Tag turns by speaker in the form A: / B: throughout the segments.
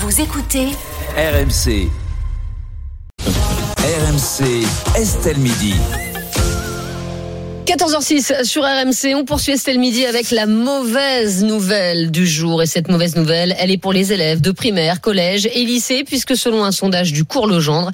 A: Vous écoutez
B: RMC. RMC, Estelle Midi.
C: 14h06 sur RMC, on poursuit Estelle Midi avec la mauvaise nouvelle du jour. Et cette mauvaise nouvelle, elle est pour les élèves de primaire, collège et lycée, puisque selon un sondage du Cours Legendre,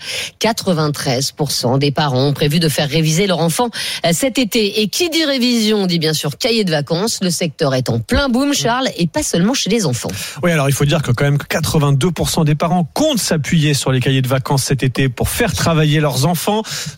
C: 93% des parents ont prévu de faire réviser leur enfant cet été. Et qui dit révision dit bien sûr cahier de vacances. Le secteur est en plein boom, Charles, et pas seulement chez les enfants.
D: Oui, alors il faut dire que quand même 82% des parents comptent s'appuyer sur les cahiers de vacances cet été pour faire travailler leurs enfants.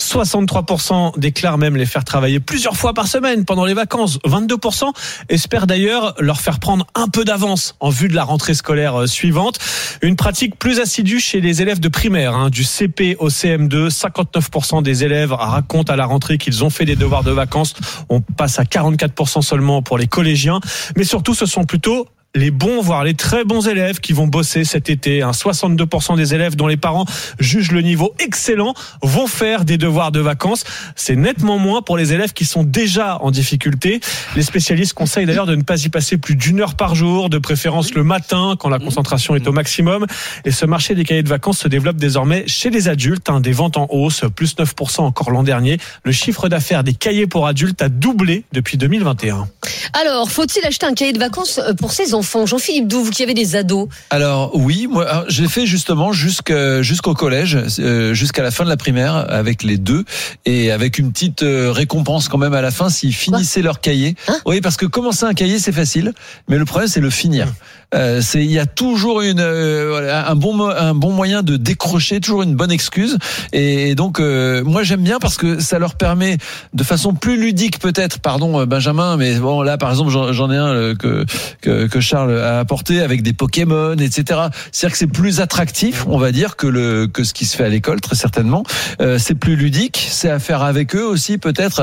D: 63% déclarent même les faire travailler plusieurs fois par semaine pendant les vacances. 22% espèrent d'ailleurs leur faire prendre un peu d'avance en vue de la rentrée scolaire suivante. Une pratique plus assidue chez les élèves de primaire, du CP au CM2. 59% des élèves racontent à la rentrée qu'ils ont fait des devoirs de vacances. On passe à 44% seulement pour les collégiens. Mais surtout, ce sont plutôt les bons, voire les très bons élèves qui vont bosser cet été. 62% des élèves dont les parents jugent le niveau excellent vont faire des devoirs de vacances. C'est nettement moins pour les élèves qui sont déjà en difficulté. Les spécialistes conseillent d'ailleurs de ne pas y passer plus d'1 heure par jour, de préférence le matin quand la concentration est au maximum. Et ce marché des cahiers de vacances se développe désormais chez les adultes. Des ventes en hausse, plus 9% encore l'an dernier. Le chiffre d'affaires des cahiers pour adultes a doublé depuis 2021.
C: Alors, faut-il acheter un cahier de vacances pour ses enfants ? Jean-Philippe Doux, vous qui avez des ados.
E: Alors oui, moi j'ai fait justement jusqu'au collège, jusqu'à la fin de la primaire avec les deux, et avec une petite récompense quand même à la fin s'ils finissaient leur cahier. Oui, parce que commencer un cahier c'est facile, mais le problème c'est le finir. Il y a toujours un bon moyen de décrocher, toujours une bonne excuse, et donc moi j'aime bien parce que ça leur permet de façon plus ludique peut-être, pardon Benjamin, mais bon là par exemple j'en ai un que Charles a apporté avec des Pokémon, etc. C'est-à-dire que c'est plus attractif, on va dire, que ce qui se fait à l'école, très certainement. C'est plus ludique, c'est à faire avec eux aussi, peut-être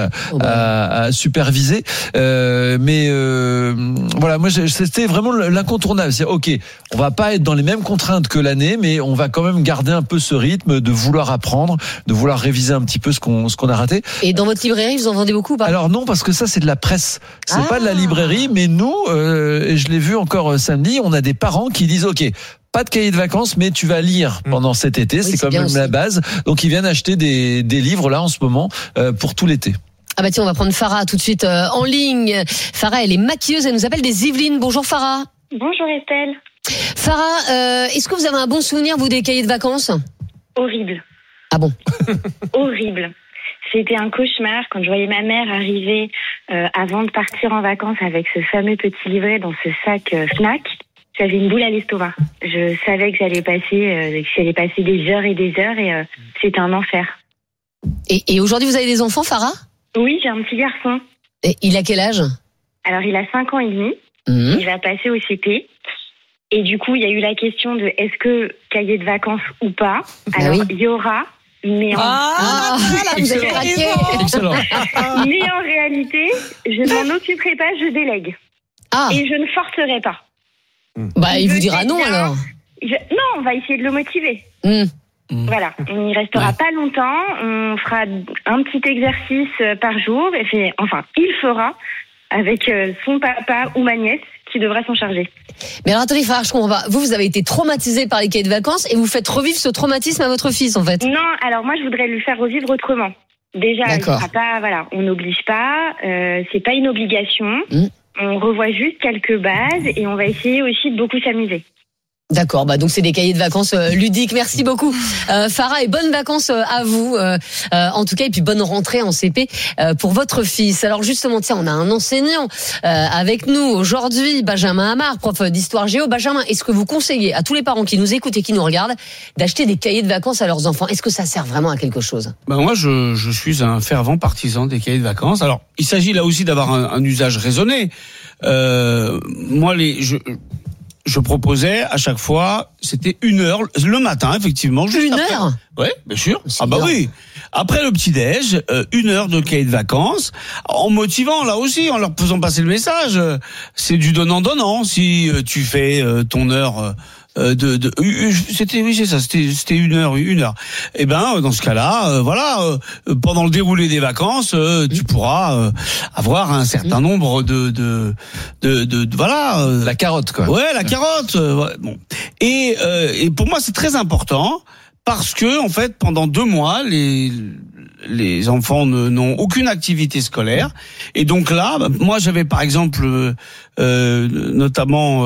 E: à superviser. Mais voilà, moi c'était vraiment l'incontournable. C'est ok, on va pas être dans les mêmes contraintes que l'année, mais on va quand même garder un peu ce rythme de vouloir apprendre, de vouloir réviser un petit peu ce qu'on a raté.
C: Et dans votre librairie, vous en vendez beaucoup ou pas ?
E: Alors non, parce que ça c'est de la presse, c'est pas de la librairie, mais nous, et je l'ai vu encore samedi, on a des parents qui disent ok, pas de cahier de vacances, mais tu vas lire pendant cet été, oui, c'est quand même la base. Donc ils viennent acheter des livres là en ce moment pour tout l'été.
C: Ah bah tiens, on va prendre Farah tout de suite en ligne. Farah, elle est maquilleuse, elle nous appelle des Yvelines. Bonjour Farah.
F: Bonjour Estelle.
C: Farah, est-ce que vous avez un bon souvenir, vous, des cahiers de vacances ?
F: Horrible.
C: Ah bon ?
F: Horrible. C'était un cauchemar quand je voyais ma mère arriver avant de partir en vacances avec ce fameux petit livret dans ce sac Fnac. J'avais une boule à l'estomac. Je savais que j'allais passer des heures et des heures, et c'était un enfer.
C: Et aujourd'hui, vous avez des enfants, Farah ?
F: Oui, j'ai un petit garçon.
C: Et il a quel âge ?
F: Alors, il a 5 ans et demi. Il va passer au CP. Et du coup, il y a eu la question de est-ce que cahier de vacances ou pas ? Alors, il y aura... Mais
C: vous avez raqué.
F: Mais en réalité, je ne m'en occuperai pas, je délègue. Et je ne forcerai pas.
C: Bah, il vous dira non alors.
F: Non, on va essayer de le motiver. Voilà, on n'y restera pas longtemps. On fera un petit exercice par jour. Il fera avec son papa ou ma nièce qui devra s'en charger.
C: Mais alors attendez, Farah, je comprends pas. Vous avez été traumatisée par les cahiers de vacances et vous faites revivre ce traumatisme à votre fils, en fait.
F: Non, alors moi je voudrais lui faire revivre autrement. Déjà, il sera pas, on n'oblige pas, c'est pas une obligation. On revoit juste quelques bases et on va essayer aussi de beaucoup s'amuser.
C: D'accord, donc c'est des cahiers de vacances ludiques. Merci beaucoup, Farah, et bonnes vacances à vous, en tout cas, et puis bonne rentrée en CP pour votre fils. Alors justement, on a un enseignant avec nous aujourd'hui, Benjamin Amar, prof d'histoire géo. Benjamin, est-ce que vous conseillez à tous les parents qui nous écoutent et qui nous regardent d'acheter des cahiers de vacances à leurs enfants ? Est-ce que ça sert vraiment à quelque chose ?
G: Moi, je suis un fervent partisan des cahiers de vacances. Alors, il s'agit là aussi d'avoir un usage raisonné. Moi, je proposais à chaque fois, c'était 1 heure le matin, effectivement. Juste
C: 1 heure ?
G: Oui, bien sûr. Oui. Après le petit-déj, 1 heure de cahier de vacances, en motivant là aussi, en leur faisant passer le message. C'est du donnant-donnant. Si tu fais ton heure... c'était 1 heure. Et dans ce cas-là, pendant le déroulé des vacances, tu pourras avoir un certain nombre de la
E: carotte, quoi.
G: Ouais, la carotte. Bon. Et pour moi, c'est très important parce que en fait, pendant 2 mois, les enfants n'ont aucune activité scolaire. Et donc là, moi, j'avais par exemple, notamment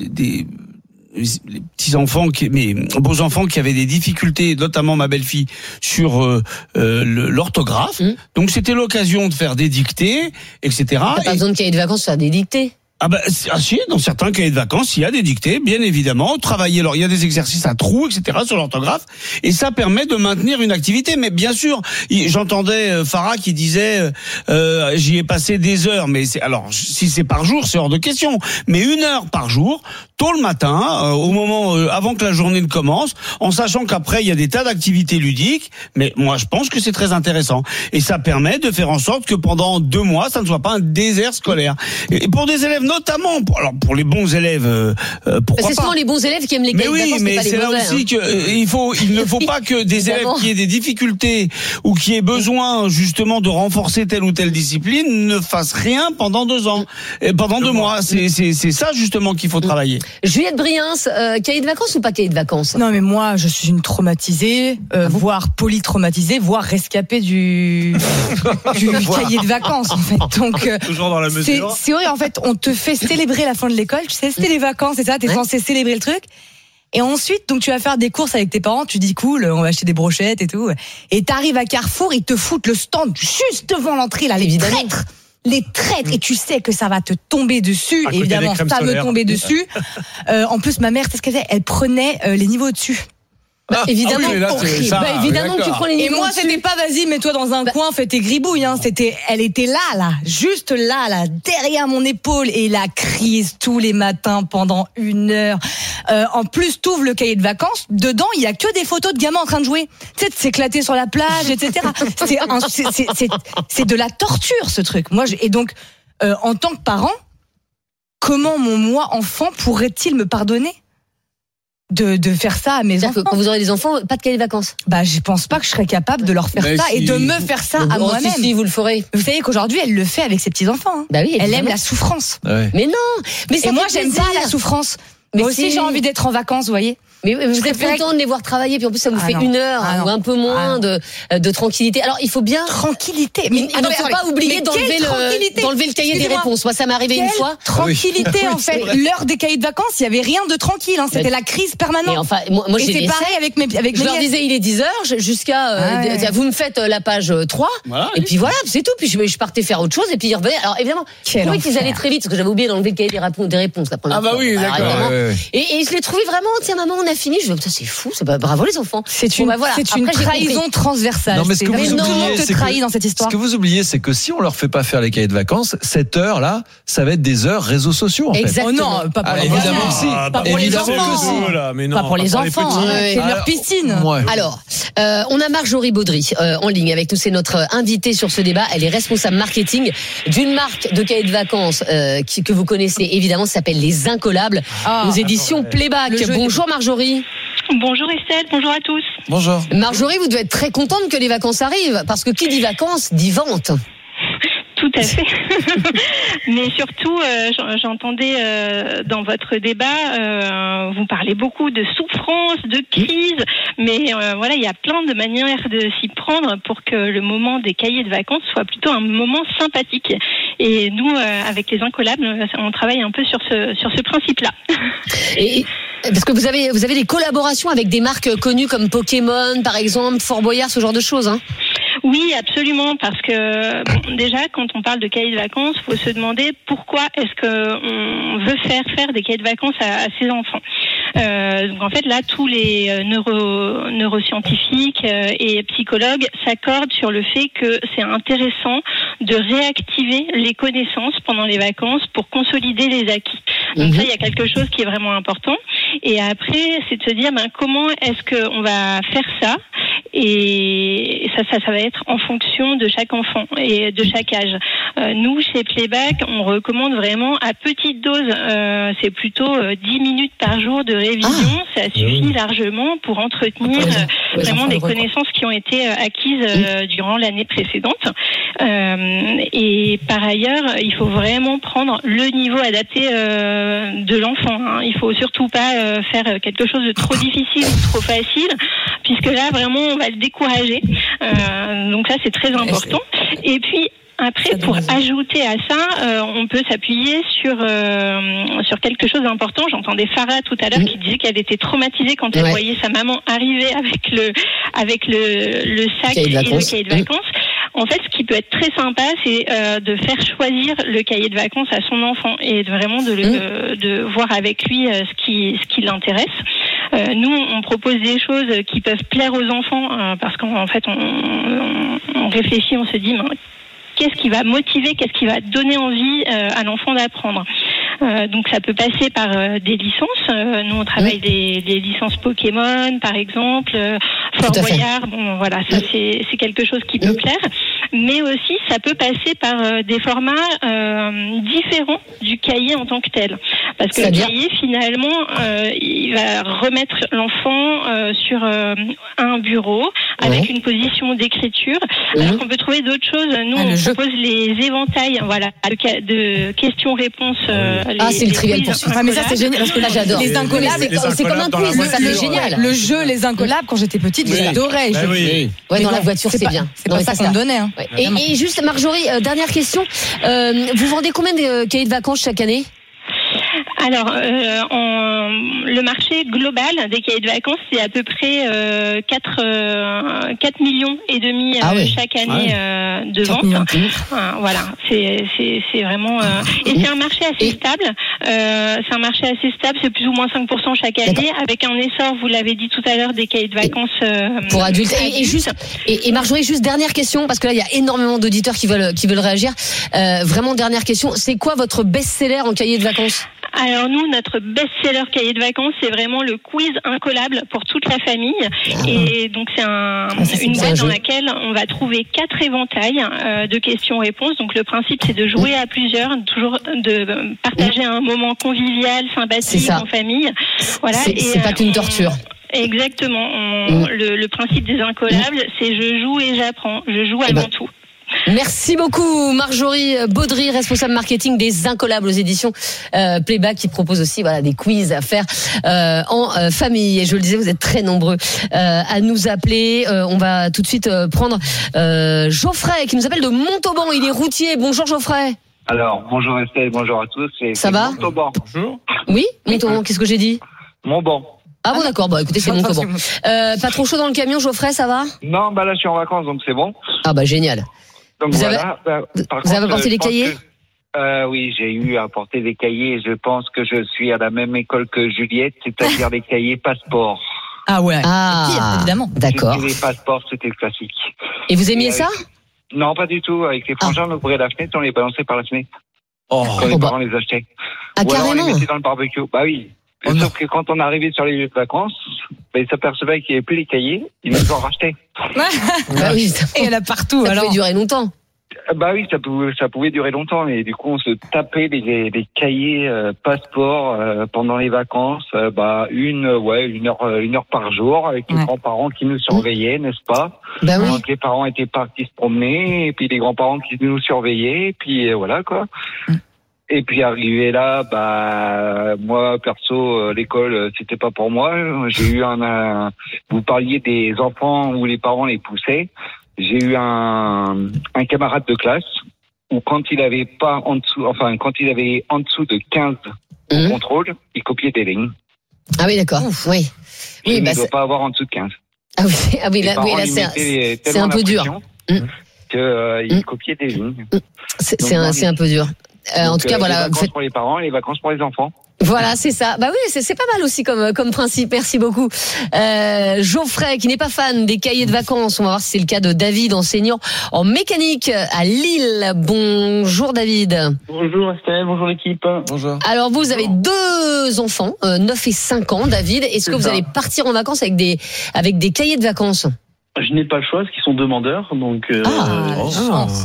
G: les petits enfants, mes beaux enfants qui avaient des difficultés, notamment ma belle-fille sur l'orthographe. Donc c'était l'occasion de faire des dictées, etc.
C: T'as pas besoin de cahier de vacances pour faire des dictées.
G: Si, dans certains cahiers de vacances, il y a des dictées, bien évidemment. Travailler, alors il y a des exercices à trous, etc. sur l'orthographe, et ça permet de maintenir une activité. Mais bien sûr, j'entendais Farah qui disait, j'y ai passé des heures. Mais alors, si c'est par jour, c'est hors de question. Mais 1 heure par jour, tôt le matin, au moment avant que la journée ne commence, en sachant qu'après il y a des tas d'activités ludiques. Mais moi, je pense que c'est très intéressant, et ça permet de faire en sorte que pendant 2 mois, ça ne soit pas un désert scolaire. Et pour des élèves, notamment, pour les bons élèves, pourquoi
C: c'est
G: pas.
C: souvent les bons élèves qui aiment les cahiers de vacances,
G: mais
C: pas les
G: c'est là
C: mauvais,
G: aussi que il ne faut pas que des élèves qui aient des difficultés ou qui aient besoin justement de renforcer telle ou telle discipline ne fassent rien pendant 2 ans, et pendant 2 mois. C'est ça justement qu'il faut travailler.
C: Juliette Briens, cahier de vacances ou pas cahier de vacances?
A: Non, mais moi, je suis une traumatisée, voire polytraumatisée, voire rescapée du cahier de vacances, en fait. Donc,
D: toujours dans la mesure.
A: C'est horrible, en fait. On te fait célébrer la fin de l'école, tu sais, c'était les vacances, c'est ça, t'es censé célébrer le truc. Et ensuite, donc, tu vas faire des courses avec tes parents, tu dis cool, on va acheter des brochettes et tout. Et t'arrives à Carrefour, ils te foutent le stand juste devant l'entrée, là, les traîtres. Les traîtres, et tu sais que ça va te tomber dessus, et évidemment, ça me tomber dessus. En plus, ma mère, c'est ce qu'elle faisait, elle prenait les niveaux au-dessus.
C: Évidemment, évidemment que tu prends les niveaux.
A: Et moi, c'était pas vas-y, mets-toi dans un coin, fais tes gribouilles, hein. Elle était là, juste là, derrière mon épaule, et la crise tous les matins pendant 1 heure. En plus, t'ouvres le cahier de vacances, dedans, il y a que des photos de gamins en train de jouer. Tu sais, de s'éclater sur la plage, etc. C'est de la torture, ce truc. Et donc, en tant que parent, comment mon moi enfant pourrait-il me pardonner de faire ça à mes enfants?
C: Quand vous aurez des enfants, pas de cahier de vacances.
A: Je pense pas que je serais capable de leur faire ça et de me faire ça à moi-même.
C: Si, vous le ferez.
A: Vous savez qu'aujourd'hui, elle le fait avec ses petits-enfants. Hein.
C: Oui,
A: elle aime la souffrance.
E: Ouais.
C: Mais non. Et
A: moi, j'aime pas la souffrance.
C: Mais
A: moi aussi, j'ai envie d'être en vacances, vous voyez.
C: Mais vous êtes content de les voir travailler, puis en plus ça vous fait 1 heure ou un peu moins de tranquillité. Alors il faut bien
A: tranquillité.
C: Mais il ne faut pas oublier d'enlever le cahier des réponses. Moi ça m'est arrivé une fois.
A: Tranquillité en fait. L'heure des cahiers de vacances, il y avait rien de tranquille. Hein. C'était la crise permanente.
C: Mais enfin, moi
A: c'est pareil avec mes.
C: Je leur disais il est 10h jusqu'à vous me faites la page 3 et puis voilà c'est tout. Puis je partais faire autre chose et puis ils revenaient. Alors évidemment, je trouvais qu'ils allaient très vite parce que j'avais oublié d'enlever le cahier des réponses la première fois.
G: Ah bah oui d'accord.
C: Et je l'ai trouvé vraiment. Tiens maman on a fini. Je dis c'est fou, c'est pas bravo les enfants.
A: C'est une trahison transversale.
E: Non, mais ce que vous oubliez,
A: te trahit dans cette histoire.
E: Ce que vous oubliez, c'est que si on leur fait pas faire les cahiers de vacances, cette heure-là, ça va être des heures réseaux sociaux, en fait.
C: Exactement.
A: Oh non, pas pour les
E: évidemment
A: enfants.
E: Si.
A: Pas pour les enfants.
C: Pas pour les enfants.
A: C'est leur piscine.
E: Ouais.
C: Alors, on a Marjorie Baudry en ligne avec nous. C'est notre invitée sur ce débat. Elle est responsable marketing d'une marque de cahiers de vacances que vous connaissez évidemment. Ça s'appelle Les Incollables aux éditions Playback. Bonjour Marjorie.
H: Bonjour Estelle, bonjour à tous.
E: Bonjour.
C: Marjorie, vous devez être très contente que les vacances arrivent, parce que qui dit vacances dit vente.
H: Tout à fait. Mais surtout, j'entendais dans votre débat, vous parlez beaucoup de souffrance, de crise, mais voilà, il y a plein de manières de s'y prendre pour que le moment des cahiers de vacances soit plutôt un moment sympathique. Et nous, avec les Incollables, on travaille un peu sur ce principe-là.
C: Et parce que vous avez des collaborations avec des marques connues comme Pokémon, par exemple, Fort Boyard, ce genre de choses, hein?
H: Oui, absolument, parce que déjà, quand on parle de cahiers de vacances, il faut se demander pourquoi est-ce qu'on veut faire des cahiers de vacances à ses enfants. Donc en fait, là, tous les neuroscientifiques et psychologues s'accordent sur le fait que c'est intéressant de réactiver les connaissances pendant les vacances pour consolider les acquis. Donc ça, il y a quelque chose qui est vraiment important. Et après, c'est de se dire comment est-ce qu'on va faire ça. Et ça va être en fonction de chaque enfant et de chaque âge. Nous, chez Playback, on recommande vraiment à petite dose. C'est plutôt 10 minutes par jour de révision. Ça suffit largement pour entretenir vraiment des connaissances qui ont été acquises durant l'année précédente. Et par ailleurs, il faut vraiment prendre le niveau adapté de l'enfant. Hein. Il faut surtout pas faire quelque chose de trop difficile ou trop facile, puisque là vraiment on va le décourager. Donc ça c'est très important. Et puis après, pour ajouter à ça, on peut s'appuyer sur quelque chose d'important. J'entendais Farah tout à l'heure qui disait qu'elle était traumatisée quand elle voyait sa maman arriver avec le sac et le cahier de vacances. En fait, ce qui peut être très sympa, c'est de faire choisir le cahier de vacances à son enfant et vraiment de voir avec lui ce qui l'intéresse. Nous, on propose des choses qui peuvent plaire aux enfants parce qu'en fait, on réfléchit, on se dit qu'est-ce qui va motiver, qu'est-ce qui va donner envie à l'enfant d'apprendre. Donc ça peut passer par des licences. Nous on travaille des licences Pokémon par exemple, Fort Boyard. Bon voilà, ça c'est quelque chose qui peut plaire. Mais aussi ça peut passer par des formats différents du cahier en tant que tel. Parce que le cahier finalement il va remettre l'enfant sur un bureau avec une position d'écriture. Alors qu'on peut trouver d'autres choses. Nous on propose les éventails, voilà, de questions-réponses.
C: C'est le trivial poursuite.
A: Mais ça c'est génial parce que là j'adore. Les incollables,
C: c'est comme un quiz, ça c'est génial.
A: Le jeu les incollables quand j'étais petite, j'adorais.
C: Ouais, dans la voiture c'est bien.
A: C'est pas ça qu'on me donnait. Hein.
C: Et juste Marjorie, dernière question. Vous vendez combien de cahiers de vacances chaque année ?
H: Alors, le marché global des cahiers de vacances, c'est à peu près 4 millions et demi chaque année de vente. Voilà, c'est vraiment et c'est un marché assez stable. C'est un marché assez stable, c'est plus ou moins 5% chaque année, avec un essor, vous l'avez dit tout à l'heure, des cahiers de vacances
C: pour adultes. Et Marjorie, juste dernière question, parce que là il y a énormément d'auditeurs qui veulent réagir. Vraiment dernière question, c'est quoi votre best-seller en cahier de vacances ?
H: Alors nous, notre best-seller cahier de vacances, c'est vraiment le quiz incollable pour toute la famille. Et donc c'est une boîte dans laquelle on va trouver 4 éventails de questions-réponses. Donc le principe, c'est de jouer à plusieurs, toujours de partager un moment convivial, sympathique en famille. Voilà.
C: C'est pas qu'une torture.
H: Exactement. Le principe des incollables, c'est je joue et j'apprends. Je joue avant tout.
C: Merci beaucoup Marjorie Baudry, responsable marketing des Incollables aux éditions Playback, qui propose aussi des quiz à faire en famille. Et je le disais, vous êtes très nombreux à nous appeler. On va tout de suite prendre Geoffrey qui nous appelle de Montauban. Il est routier. Bonjour Geoffrey.
I: Alors, bonjour Estelle, bonjour à tous.
C: Ça va ?
I: Montauban.
D: Bonjour.
C: Oui, Montauban, qu'est-ce que j'ai dit ?
I: Montauban.
C: Ah bon, d'accord, écoutez, c'est Montauban. Pas trop chaud dans le camion Geoffrey, ça va ?
I: Non, là je suis en vacances, donc c'est bon.
C: Ah génial.
I: Donc
C: vous avez apporté les cahiers ?
I: Oui, j'ai eu à apporter des cahiers. Je pense que je suis à la même école que Juliette, c'est-à-dire les cahiers passeport.
A: Ah ouais, évidemment.
C: D'accord.
I: Les passeports, c'était classique.
C: Et vous aimiez ça ?
I: Non, pas du tout. Avec les frangins, on ouvrait la fenêtre, on les balançait par la fenêtre. Quand les parents les achetaient.
C: Ou alors
I: on les mettait dans le barbecue. Bah oui. Sauf que quand on arrivait sur les lieux de vacances, ils s'apercevaient qu'il n'y avait plus les cahiers, ils nous en rachetaient.
C: Et
A: il y en a partout.
C: Ça pouvait durer longtemps.
I: Bah oui, ça pouvait durer longtemps, et du coup on se tapait les cahiers passeport pendant les vacances, une heure par jour, avec les grands-parents qui nous surveillaient, n'est-ce pas ? Donc les parents étaient partis se promener, et puis les grands-parents qui nous surveillaient, et puis voilà quoi. Et puis arrivé là, moi perso, l'école c'était pas pour moi. J'ai eu vous parliez des enfants où les parents les poussaient. J'ai eu un camarade de classe où quand il avait en dessous de 15 au contrôle, il copiait des lignes.
C: Ah oui, d'accord. Oui.
I: Il ne doit pas avoir en dessous de 15.
C: Ah oui, là c'est un peu dur.
I: Il copiait des lignes.
C: C'est un peu dur. En tout cas, voilà.
I: Les vacances pour les parents et les vacances pour les enfants.
C: Voilà, c'est ça. Oui, c'est pas mal aussi comme principe. Merci beaucoup. Geoffrey, qui n'est pas fan des cahiers de vacances. On va voir si c'est le cas de David, enseignant en mécanique à Lille. Bonjour David.
J: Bonjour Estelle, bonjour l'équipe.
E: Bonjour.
C: Alors vous avez 2 enfants, 9 et 5 ans, David. Est-ce que vous allez partir en vacances avec des cahiers de vacances ?
J: Je n'ai pas le choix, parce qu'ils sont demandeurs. Donc,
C: chance.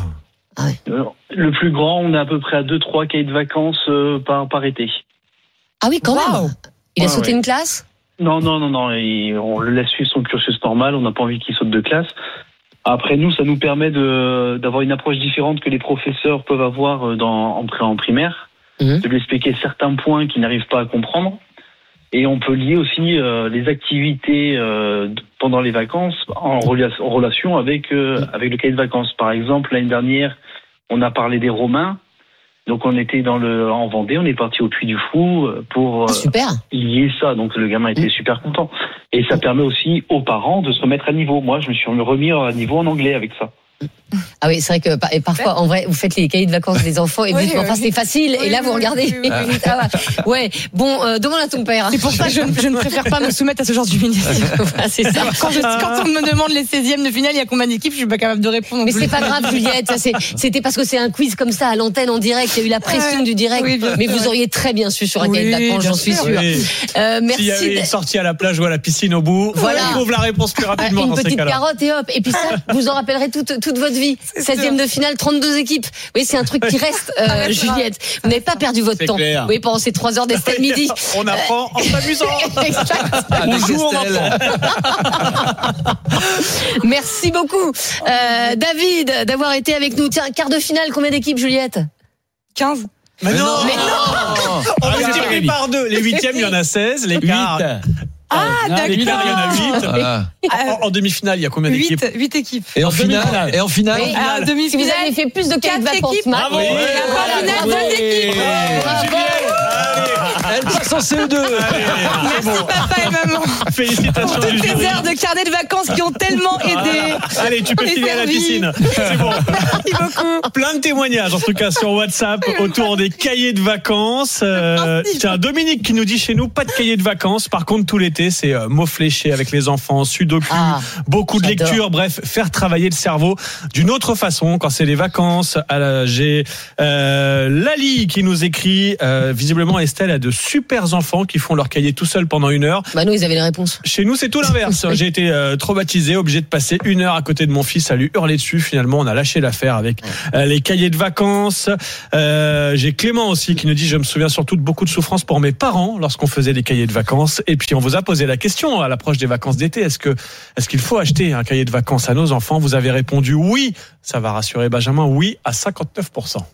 J: Le plus grand, on est à peu près à 2-3 cahiers de vacances par été.
C: Ah oui, quand même. Il a sauté une classe ?
J: Non. Et on le laisse suivre son cursus normal. On n'a pas envie qu'il saute de classe. Après, nous, ça nous permet d'avoir une approche différente que les professeurs peuvent avoir en primaire, de lui expliquer certains points qu'il n'arrive pas à comprendre. Et on peut lier aussi les activités pendant les vacances en relation avec le cahier de vacances. Par exemple, l'année dernière, on a parlé des Romains. Donc on était en Vendée, on est parti au Puy du Fou pour lier ça. Donc le gamin était super content. Et ça permet aussi aux parents de se remettre à niveau. Moi, je me suis remis à niveau en anglais avec ça.
C: Ah oui, c'est vrai que parfois, en vrai, vous faites les cahiers de vacances des enfants et vous dites, enfin, c'est facile. Et là, vous regardez. Ouais. Bon, demande à ton père.
A: C'est pour ça que je ne préfère pas me soumettre à ce genre d'humiliation.
C: Voilà, c'est ça.
A: Quand on me demande les 16e de finale, il y a combien d'équipes, je suis pas capable de répondre.
C: Mais c'est pas grave, Juliette. C'était parce que c'est un quiz comme ça à l'antenne en direct. Il y a eu la pression du direct. Oui, mais vous auriez très bien su sur un cahier de vacances, j'en suis sûre.
D: Merci. S'il y avait une sortie à la plage ou à la piscine au bout, on trouve la réponse plus rapidement.
C: Une petite carotte et hop. Et puis ça, vous en rappellerez toute votre vie. 16e de finale, 32 équipes. Oui, c'est un truc qui reste, Juliette. Vous n'avez pas perdu votre temps. Clair. Oui, pendant ces 3 heures d'Estelle Midi.
D: On apprend en s'amusant.
G: On joue en
C: Merci beaucoup, David, d'avoir été avec nous. Tiens, quart de finale, combien d'équipes, Juliette?
A: 15.
D: Mais non. On va multiplier par 2. Les 8e, il y en a 16. Les quarts.
A: D'accord.
D: Les quarts, il y en a 8. En demi-finale, il y a combien d'équipes?
A: 8 équipes.
E: Et en finale?
C: Oui. Si vous avez fait plus de 4 vacances,
D: bravo.
A: Et après la finale, 2 équipes.
E: Elle passe en CE2.
A: Merci papa et maman.
D: Félicitations.
A: Pour toutes ces heures de carnet de vacances qui ont tellement aidé.
D: Allez, tu peux filer à la piscine. C'est bon.
A: Merci beaucoup.
D: Plein de témoignages, en tout cas, sur WhatsApp, autour des cahiers de vacances. Tiens, Dominique qui nous dit chez nous, pas de cahiers de vacances. Par contre, tout l'été, c'est mots fléchés avec les enfants, sudoku, beaucoup de lectures. Bref, faire travailler le cerveau d'une autre façon quand c'est les vacances. J'ai Lali qui nous écrit, visiblement, Estelle a de super enfants qui font leur cahier tout seuls pendant 1 heure.
C: Bah nous, ils avaient les réponses.
D: Chez nous, c'est tout l'inverse. J'ai été traumatisé, obligé de passer 1 heure à côté de mon fils à lui hurler dessus. Finalement, on a lâché l'affaire avec les cahiers de vacances. J'ai Clément aussi qui nous dit, je me souviens surtout de beaucoup de souffrances pour mes parents lorsqu'on faisait des cahiers de vacances. Et puis, on vous a posé la question à l'approche des vacances d'été. Est-ce qu'il faut acheter un cahier de vacances à nos enfants? Vous avez répondu oui. Ça va rassurer Benjamin. Oui, à 59%.